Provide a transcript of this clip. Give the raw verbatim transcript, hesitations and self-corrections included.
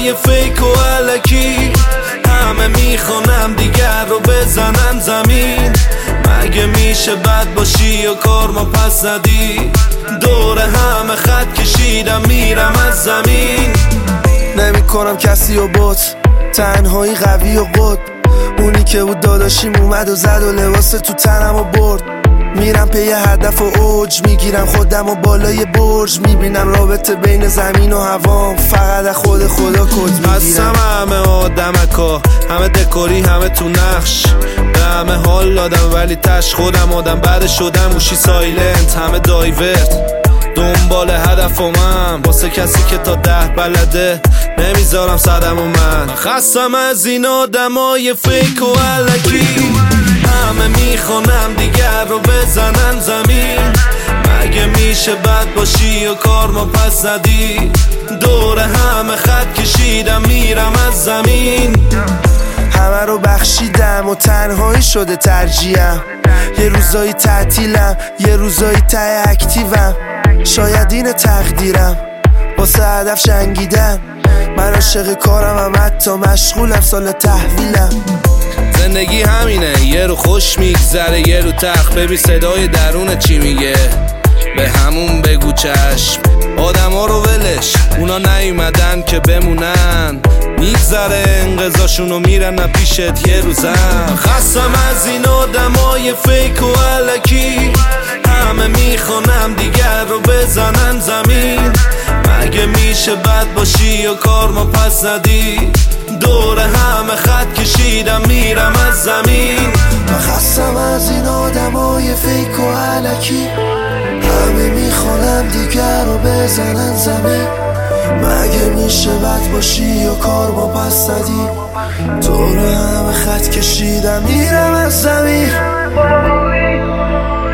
های فیک و علکی، همه میخوانم دیگر رو بزنن زمین. مگه میشه بد باشی و کارما پس زدی؟ دور همه خط کشیدم میرم از زمین. نمی کنم کسی و بوت، تنهایی قوی و قد. اونی که بود داداشیم اومد و زد و لباس تو تنم و برد. میرم پی هدف و اوج، میگیرم خودم و بالای برج. میبینم رابطه بین زمین و هوا، فقط از خود خدا کد میگیرم. هستم همه آدمکا، همه دکوری همه تو نقش. به همه حال دادم ولی تش خودم آدم بعد شدم. موشی سایلنت همه دایورت، دنبال هدفمم واسه کسی که تا ده بلده. نمیذارم صدم و من خستم از این آدمای فیک و علکی. همه میخوانم دیگر رو بزنن زمین. مگه میشه بد باشی و کارما پس زدی؟ دور همه خط کشیدم میرم از زمین. همه رو بخشیدم و تنهایی شده ترجیحم. یه روزایی تعطیلم، یه روزایی ته اکتیوم. شاید این تقدیرم، واسه هدف جنگیدم. من عاشق کارم هم، حتی مشغولم سال تحویلم. زندگی همینه، یه رو خوش میگذره یه رو تخت. ببین صدای درون چی میگه، به همون بگو چشم. آدم ها رو ولش، اونا نیومدن که بمونن. میگذره انقضاشون و میرن نپیشت یه روزم. خستم از این آدم های فیک و علکی، همه میخوانم دیگر رو بزنن زمین. مگه میشه بد باشی و کارما پس زدی؟ دور همه خط کشیدم میرم از زمین. من خستم از این آدم های فیک و علکی، همه میخوانم دیگر رو بزنن زمین. مگه میشه بد باشی و کارما پس زدی؟ دور همه خط کشیدم میرم از زمین.